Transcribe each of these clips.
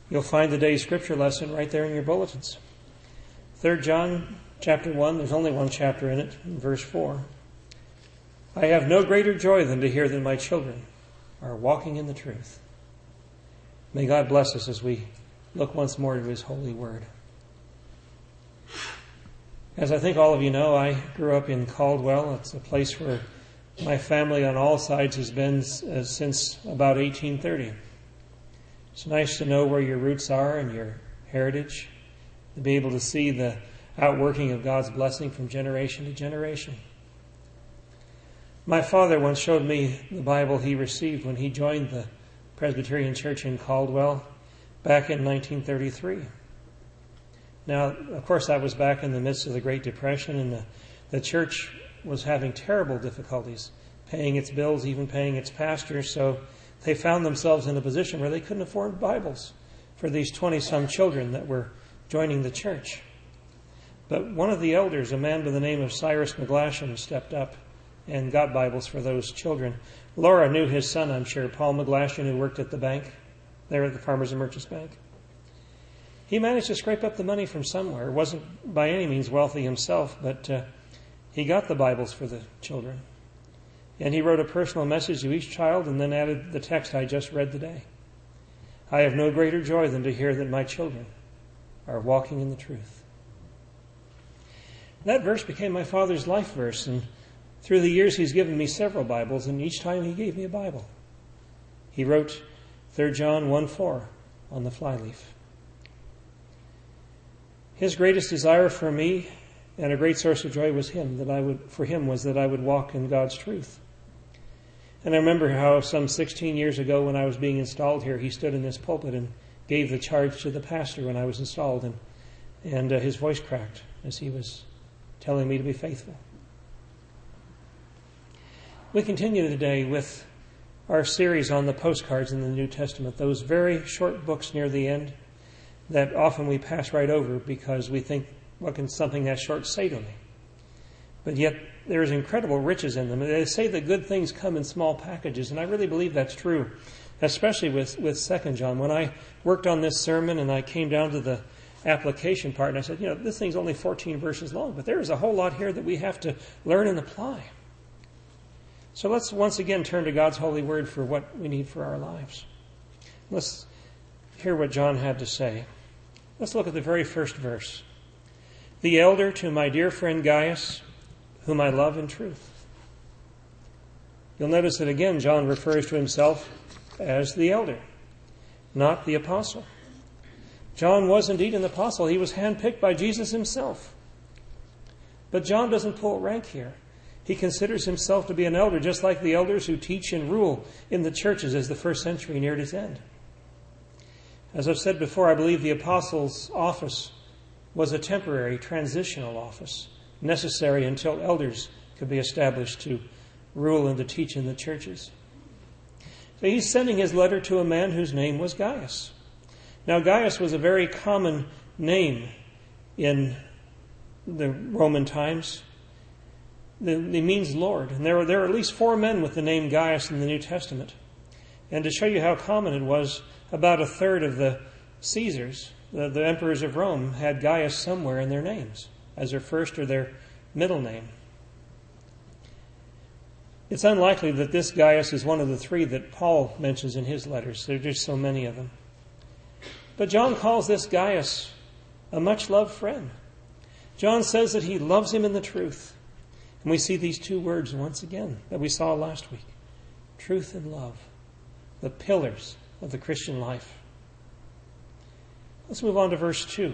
You'll find today's scripture lesson right there in your bulletins. 3 John chapter 1, there's only one chapter in it, verse 4. I have no greater joy than to hear that my children are walking in the truth. May God bless us as we look once more to His holy word. As I think all of you know, I grew up in Caldwell. It's a place where my family on all sides has been since about 1830. It's nice to know where your roots are and your heritage, to be able to see the outworking of God's blessing from generation to generation. My father once showed me the Bible he received when he joined the Presbyterian Church in Caldwell back in 1933. Now, of course, that was back in the midst of the Great Depression, and the church was having terrible difficulties paying its bills, even paying its pastors, so they found themselves in a position where they couldn't afford Bibles for these 20-some children that were joining the church. But one of the elders, a man by the name of Cyrus McGlashan, stepped up and got Bibles for those children. Laura knew his son, I'm sure, Paul McGlashan, who worked at the bank, there at the Farmers and Merchants Bank. He managed to scrape up the money from somewhere. It wasn't by any means wealthy himself, but he got the Bibles for the children. And he wrote a personal message to each child and then added the text I just read today. I have no greater joy than to hear that my children are walking in the truth. That verse became my father's life verse, and through the years he's given me several Bibles, and each time he gave me a Bible. He wrote 3 John 1:4 on the flyleaf. His greatest desire for me and a great source of joy was that I would walk in God's truth. And I remember how some 16 years ago when I was being installed here, he stood in this pulpit and gave the charge to the pastor when I was installed, and his voice cracked as he was telling me to be faithful. We continue today with our series on the postcards in the New Testament, those very short books near the end that often we pass right over because we think, what can something that short say to me? But yet there's incredible riches in them. They say that good things come in small packages, and I really believe that's true, especially with 2 John. When I worked on this sermon and I came down to the application part, and I said, this thing's only 14 verses long, but there is a whole lot here that we have to learn and apply. So let's once again turn to God's holy word for what we need for our lives. Let's hear what John had to say. Let's look at the very first verse. The elder to my dear friend Gaius, whom I love in truth. You'll notice that again John refers to himself as the elder, not the apostle. John was indeed an apostle. He was handpicked by Jesus himself. But John doesn't pull rank here. He considers himself to be an elder, just like the elders who teach and rule in the churches as the first century neared its end. As I've said before, I believe the apostle's office was a temporary, transitional office, necessary until elders could be established to rule and to teach in the churches. So he's sending his letter to a man whose name was Gaius. Now, Gaius was a very common name in the Roman times. It means Lord. And there are at least 4 men with the name Gaius in the New Testament. And to show you how common it was, about a third of the Caesars, the emperors of Rome, had Gaius somewhere in their names as their first or their middle name. It's unlikely that this Gaius is one of the 3 that Paul mentions in his letters. There are just so many of them. But John calls this Gaius a much-loved friend. John says that he loves him in the truth. And we see these 2 words once again that we saw last week. Truth and love. The pillars of the Christian life. Let's move on to verse 2.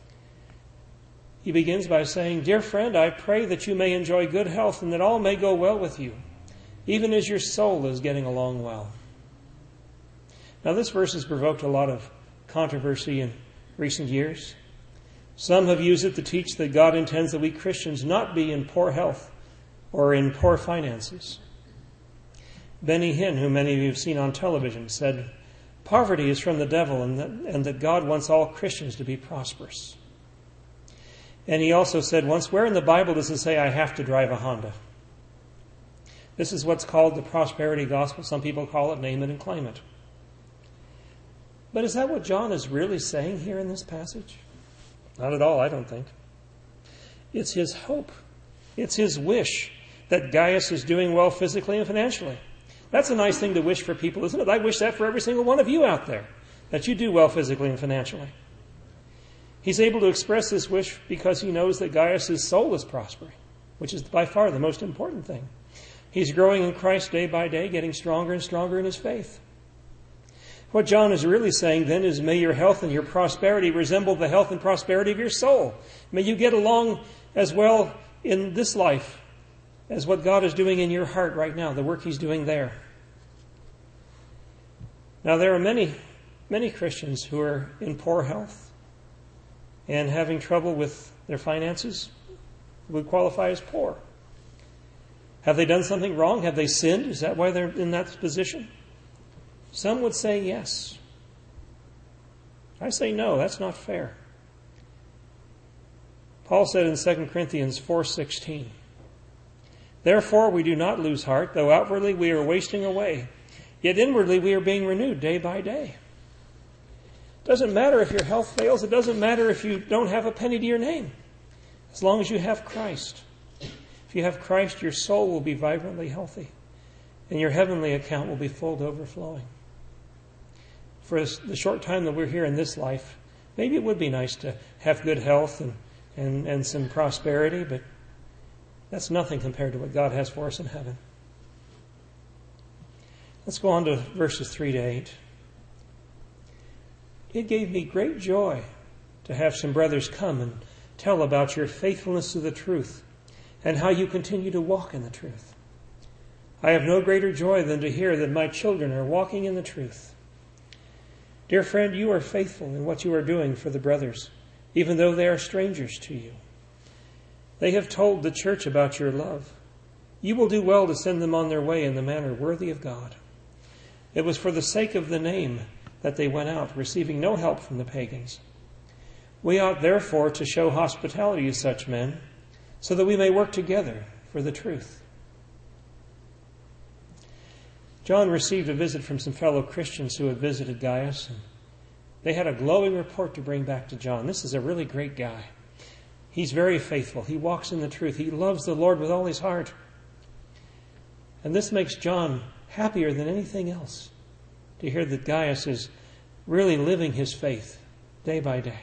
He begins by saying, Dear friend, I pray that you may enjoy good health and that all may go well with you, even as your soul is getting along well. Now this verse has provoked a lot of controversy in recent years. Some have used it to teach that God intends that we Christians not be in poor health or in poor finances. Benny Hinn, who many of you have seen on television, said, Poverty is from the devil and that God wants all Christians to be prosperous. And he also said once, where in the Bible does it say I have to drive a Honda? This is what's called the prosperity gospel. Some people call it name it and claim it. But is that what John is really saying here in this passage? Not at all, I don't think. It's his hope. It's his wish that Gaius is doing well physically and financially. That's a nice thing to wish for people, isn't it? I wish that for every single one of you out there, that you do well physically and financially. He's able to express this wish because he knows that Gaius' soul is prospering, which is by far the most important thing. He's growing in Christ day by day, getting stronger and stronger in his faith. What John is really saying then is, may your health and your prosperity resemble the health and prosperity of your soul. May you get along as well in this life as what God is doing in your heart right now, the work he's doing there. Now, there are many Christians who are in poor health and having trouble with their finances, would qualify as poor. Have they done something wrong? Have they sinned? Is that why they're in that position? Some would say yes. I say no, that's not fair. Paul said in 2 Corinthians 4:16, therefore we do not lose heart, though outwardly we are wasting away, yet inwardly we are being renewed day by day. It doesn't matter if your health fails. It doesn't matter if you don't have a penny to your name, as long as you have Christ. If you have Christ, your soul will be vibrantly healthy, and your heavenly account will be full to overflowing. For the short time that we're here in this life, maybe it would be nice to have good health and some prosperity, but that's nothing compared to what God has for us in heaven. Let's go on to verses 3 to 8. It gave me great joy to have some brothers come and tell about your faithfulness to the truth and how you continue to walk in the truth. I have no greater joy than to hear that my children are walking in the truth. Dear friend, you are faithful in what you are doing for the brothers, even though they are strangers to you. They have told the church about your love. You will do well to send them on their way in the manner worthy of God. It was for the sake of the name that they went out, receiving no help from the pagans. We ought therefore to show hospitality to such men, so that we may work together for the truth. John received a visit from some fellow Christians who had visited Gaius, and they had a glowing report to bring back to John. This is a really great guy. He's very faithful. He walks in the truth. He loves the Lord with all his heart. And this makes John happier than anything else, to hear that Gaius is really living his faith day by day.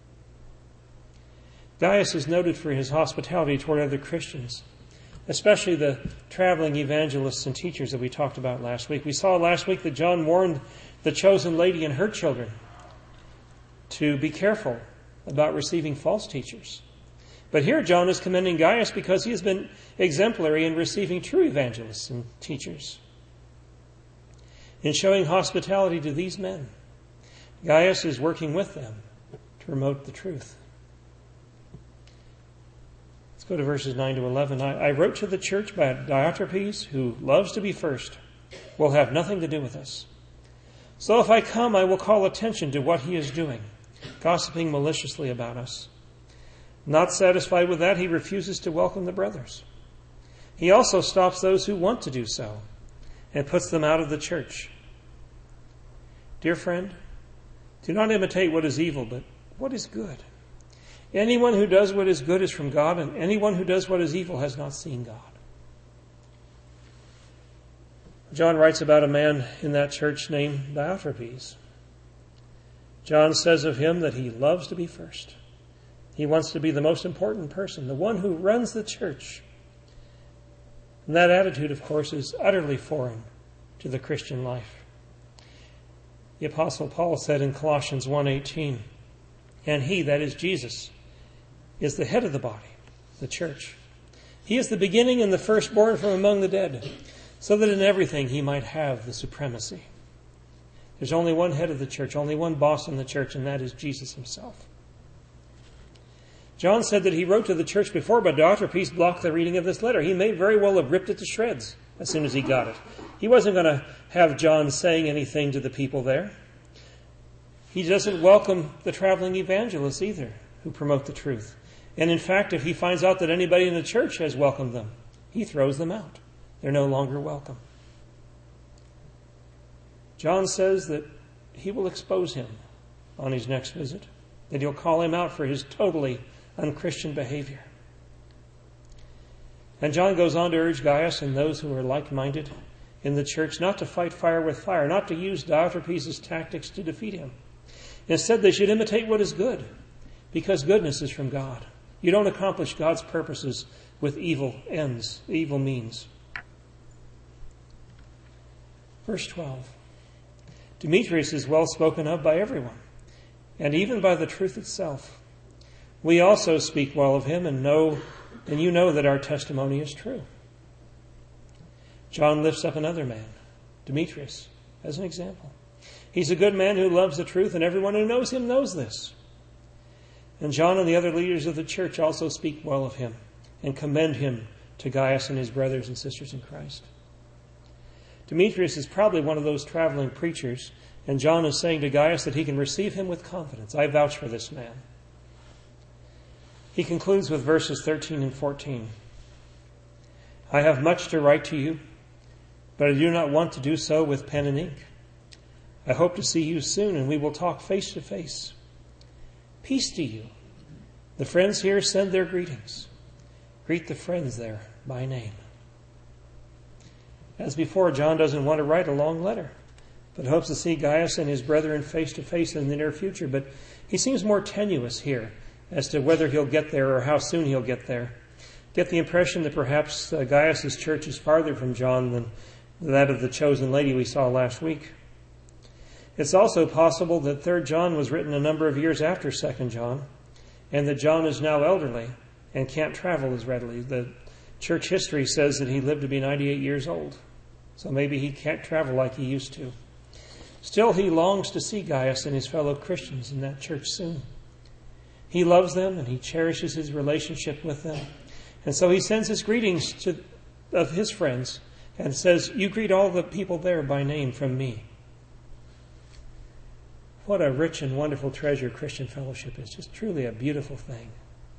Gaius is noted for his hospitality toward other Christians, especially the traveling evangelists and teachers that we talked about last week. We saw last week that John warned the chosen lady and her children to be careful about receiving false teachers. But here John is commending Gaius because he has been exemplary in receiving true evangelists and teachers, in showing hospitality to these men. Gaius is working with them to promote the truth. Let's go to verses 9 to 11. I wrote to the church, but Diotrephes, who loves to be first, will have nothing to do with us. So if I come, I will call attention to what he is doing, gossiping maliciously about us. Not satisfied with that, he refuses to welcome the brothers. He also stops those who want to do so and puts them out of the church. Dear friend, do not imitate what is evil, but what is good. Anyone who does what is good is from God, and anyone who does what is evil has not seen God. John writes about a man in that church named Diotrephes. John says of him that he loves to be first. He wants to be the most important person, the one who runs the church. And that attitude, of course, is utterly foreign to the Christian life. The Apostle Paul said in Colossians 1:18, and he, that is Jesus, is the head of the body, the church. He is the beginning and the firstborn from among the dead, so that in everything he might have the supremacy. There's only one head of the church, only one boss in the church, and that is Jesus himself. John said that he wrote to the church before, but Diotrephes blocked the reading of this letter. He may very well have ripped it to shreds as soon as he got it. He wasn't going to have John saying anything to the people there. He doesn't welcome the traveling evangelists either who promote the truth. And in fact, if he finds out that anybody in the church has welcomed them, he throws them out. They're no longer welcome. John says that he will expose him on his next visit, that he'll call him out for his totally unchristian behavior. And John goes on to urge Gaius and those who are like-minded in the church not to fight fire with fire, not to use Diotrephes' tactics to defeat him. Instead, they should imitate what is good, because goodness is from God. You don't accomplish God's purposes with evil ends, evil means. Verse 12. Demetrius is well spoken of by everyone, and even by the truth itself. We also speak well of him, and you know that our testimony is true. John lifts up another man, Demetrius, as an example. He's a good man who loves the truth, and everyone who knows him knows this. And John and the other leaders of the church also speak well of him and commend him to Gaius and his brothers and sisters in Christ. Demetrius is probably one of those traveling preachers, and John is saying to Gaius that he can receive him with confidence. I vouch for this man. He concludes with verses 13 and 14. I have much to write to you, but I do not want to do so with pen and ink. I hope to see you soon, and we will talk face to face. Peace to you. The friends here send their greetings. Greet the friends there by name. As before, John doesn't want to write a long letter, but hopes to see Gaius and his brethren face to face in the near future. But he seems more tenuous here as to whether he'll get there or how soon he'll get there. Get the impression that perhaps Gaius' church is farther from John than that of the chosen lady we saw last week. It's also possible that 3rd John was written a number of years after 2nd John, and that John is now elderly and can't travel as readily. The church history says that he lived to be 98 years old, so maybe he can't travel like he used to. Still, he longs to see Gaius and his fellow Christians in that church soon. He loves them and he cherishes his relationship with them. And so he sends his greetings of his friends and says, you greet all the people there by name from me. What a rich and wonderful treasure Christian fellowship is. Just truly a beautiful thing.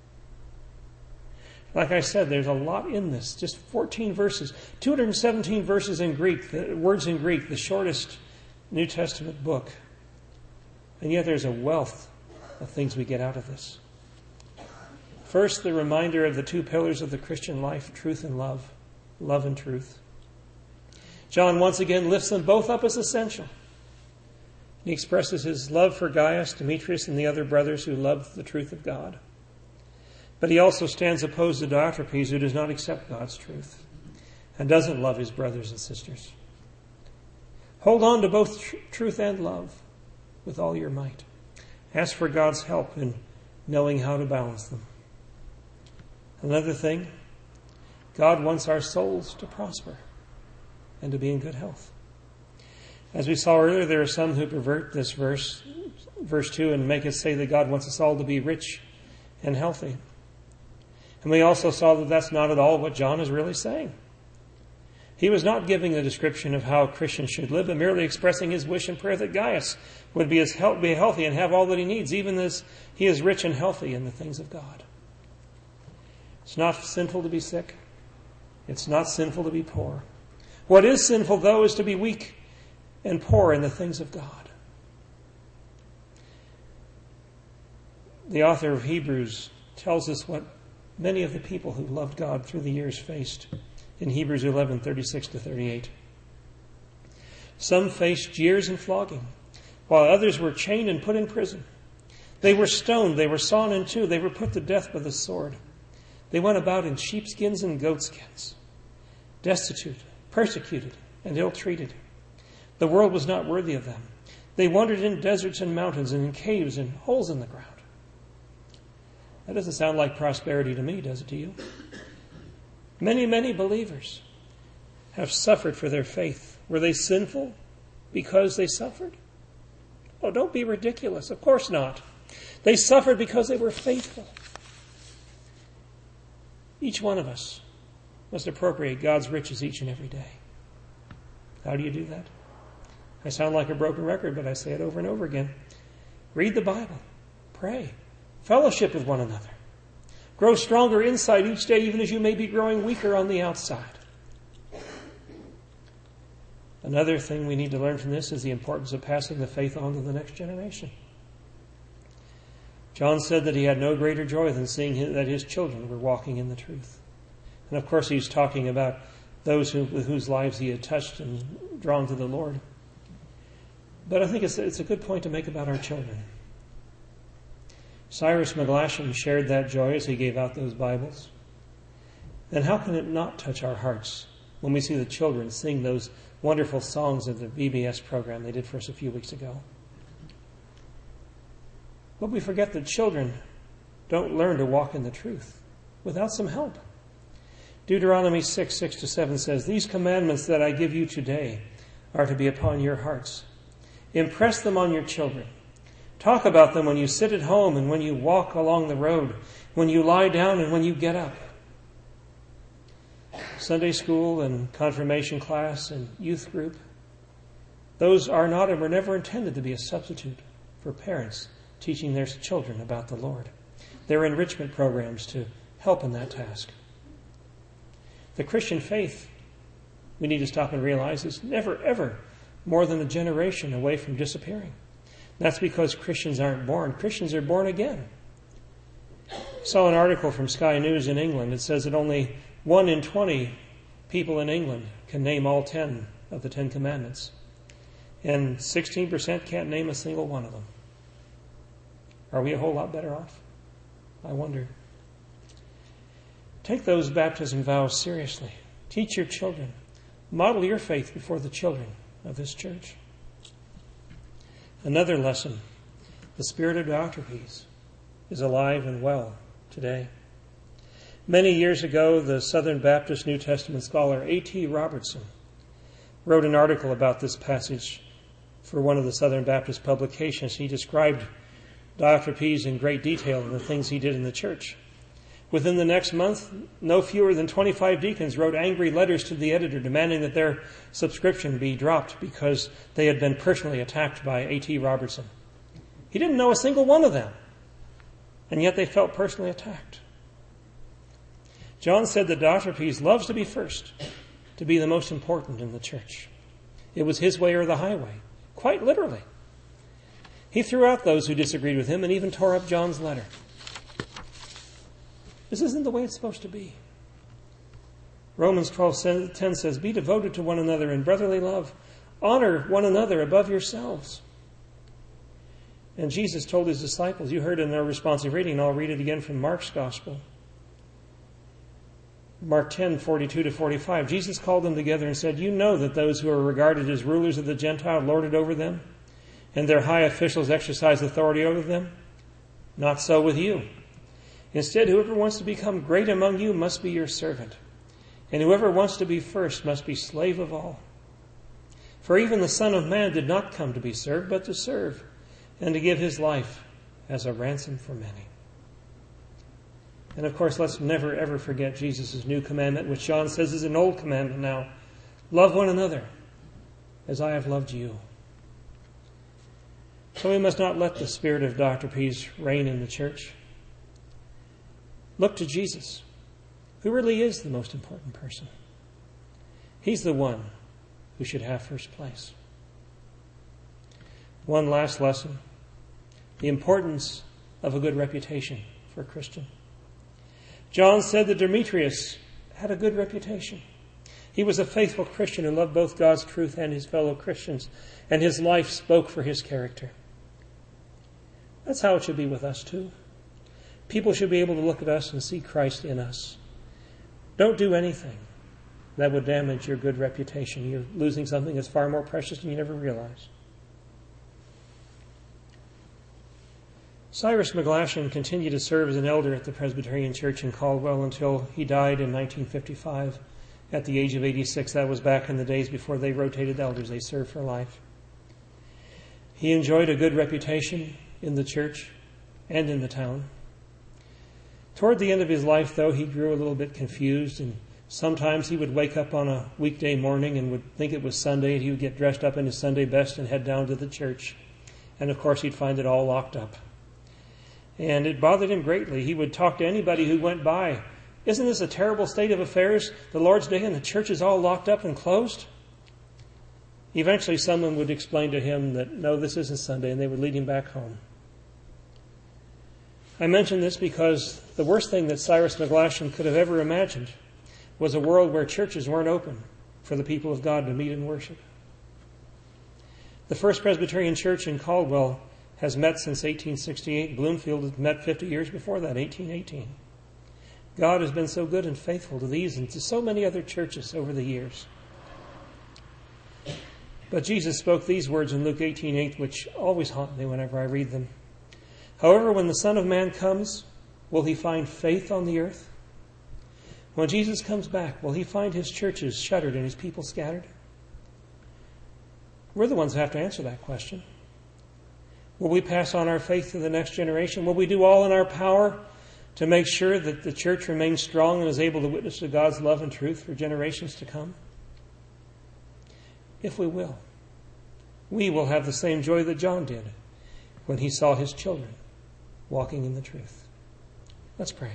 Like I said, there's a lot in this. Just 14 verses. 217 verses in Greek, words in Greek, the shortest New Testament book. And yet there's a wealth of things we get out of this. First, the reminder of the two pillars of the Christian life, truth and love. Love and truth. John once again lifts them both up as essential. He expresses his love for Gaius, Demetrius, and the other brothers who love the truth of God. But he also stands opposed to Diotrephes, who does not accept God's truth and doesn't love his brothers and sisters. Hold on to both truth and love with all your might. Ask for God's help in knowing how to balance them. Another thing, God wants our souls to prosper and to be in good health. As we saw earlier, there are some who pervert this verse 2, and make us say that God wants us all to be rich and healthy. And we also saw that that's not at all what John is really saying. He was not giving a description of how Christians should live, but merely expressing his wish and prayer that Gaius would be healthy and have all that he needs, even as he is rich and healthy in the things of God. It's not sinful to be sick. It's not sinful to be poor. What is sinful, though, is to be weak and poor in the things of God. The author of Hebrews tells us what many of the people who loved God through the years faced in Hebrews 11:36-38. Some faced jeers and flogging, while others were chained and put in prison. They were stoned, they were sawn in two, they were put to death by the sword. They went about in sheepskins and goatskins, destitute, persecuted, and ill-treated. The world was not worthy of them. They wandered in deserts and mountains and in caves and holes in the ground. That doesn't sound like prosperity to me, does it to you? Many, many believers have suffered for their faith. Were they sinful because they suffered? Oh, don't be ridiculous. Of course not. They suffered because they were faithful. Each one of us must appropriate God's riches each and every day. How do you do that? I sound like a broken record, but I say it over and over again. Read the Bible. Pray. Fellowship with one another. Grow stronger inside each day, even as you may be growing weaker on the outside. Another thing we need to learn from this is the importance of passing the faith on to the next generation. John said that he had no greater joy than seeing that his children were walking in the truth. And of course he's talking about those with whose lives he had touched and drawn to the Lord. But I think it's a good point to make about our children. Cyrus McGlashan shared that joy as he gave out those Bibles. Then how can it not touch our hearts when we see the children sing those wonderful songs of the VBS program they did for us a few weeks ago? But we forget that children don't learn to walk in the truth without some help. Deuteronomy 6:6-7 says, "These commandments that I give you today are to be upon your hearts. Impress them on your children. Talk about them when you sit at home and when you walk along the road, when you lie down and when you get up." Sunday school and confirmation class and youth group, those are not and were never intended to be a substitute for parents teaching their children about the Lord. They're enrichment programs to help in that task. The Christian faith, we need to stop and realize, is never, ever more than a generation away from disappearing. That's because Christians aren't born. Christians are born again. I saw an article from Sky News in England. It says that only 1 in 20 people in England can name all 10 of the 10 Commandments. And 16% can't name a single one of them. Are we a whole lot better off? I wonder. Take those baptism vows seriously. Teach your children. Model your faith before the children of this church. Another lesson, the spirit of Diotrephes is alive and well today. Many years ago, the Southern Baptist New Testament scholar A.T. Robertson wrote an article about this passage for one of the Southern Baptist publications. He described Diotrephes in great detail and the things he did in the church. Within the next month, no fewer than 25 deacons wrote angry letters to the editor demanding that their subscription be dropped because they had been personally attacked by A.T. Robertson. He didn't know a single one of them, and yet they felt personally attacked. John said that Diotrephes loves to be first, to be the most important in the church. It was his way or the highway, quite literally. He threw out those who disagreed with him and even tore up John's letter. This isn't the way it's supposed to be. Romans 12:10 says, "Be devoted to one another in brotherly love. Honor one another above yourselves." And Jesus told his disciples, you heard in their responsive reading, and I'll read it again from Mark's Gospel. Mark 10:42-45. Jesus called them together and said, "You know that those who are regarded as rulers of the Gentile lord it over them, and their high officials exercise authority over them. Not so with you. Instead, whoever wants to become great among you must be your servant, and whoever wants to be first must be slave of all. For even the Son of Man did not come to be served, but to serve, and to give his life as a ransom for many." And of course, let's never ever forget Jesus' new commandment, which John says is an old commandment now. Love one another as I have loved you. So we must not let the spirit of Diotrephes reign in the church. Look to Jesus, who really is the most important person. He's the one who should have first place. One last lesson, the importance of a good reputation for a Christian. John said that Demetrius had a good reputation. He was a faithful Christian who loved both God's truth and his fellow Christians, and his life spoke for his character. That's how it should be with us too. People should be able to look at us and see Christ in us. Don't do anything that would damage your good reputation. You're losing something that's far more precious than you never realized. Cyrus McGlashan continued to serve as an elder at the Presbyterian Church in Caldwell until he died in 1955 at the age of 86. That was back in the days before they rotated elders. They served for life. He enjoyed a good reputation in the church and in the town. Toward the end of his life, though, he grew a little bit confused, and sometimes he would wake up on a weekday morning and would think it was Sunday, and he would get dressed up in his Sunday best and head down to the church. And of course, he'd find it all locked up. And it bothered him greatly. He would talk to anybody who went by. Isn't this a terrible state of affairs? The Lord's Day and the church is all locked up and closed? Eventually someone would explain to him that, no, this isn't Sunday, and they would lead him back home. I mention this because the worst thing that Cyrus McGlashan could have ever imagined was a world where churches weren't open for the people of God to meet and worship. The First Presbyterian Church in Caldwell has met since 1868. Bloomfield has met 50 years before that, 1818. God has been so good and faithful to these and to so many other churches over the years. But Jesus spoke these words in Luke 18:8, which always haunt me whenever I read them. However, when the Son of Man comes, will he find faith on the earth? When Jesus comes back, will he find his churches shuttered and his people scattered? We're the ones who have to answer that question. Will we pass on our faith to the next generation? Will we do all in our power to make sure that the church remains strong and is able to witness to God's love and truth for generations to come? If we will, we will have the same joy that John did when he saw his children walking in the truth. Let's pray.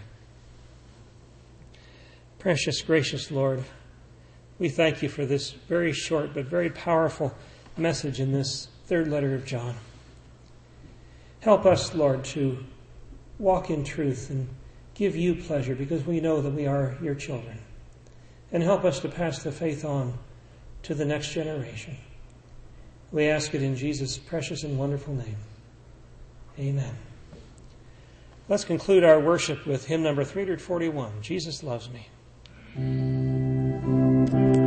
Precious, gracious Lord, we thank you for this very short but very powerful message in this third letter of John. Help us, Lord, to walk in truth and give you pleasure because we know that we are your children. And help us to pass the faith on to the next generation. We ask it in Jesus' precious and wonderful name. Amen. Let's conclude our worship with hymn number 341, Jesus Loves Me.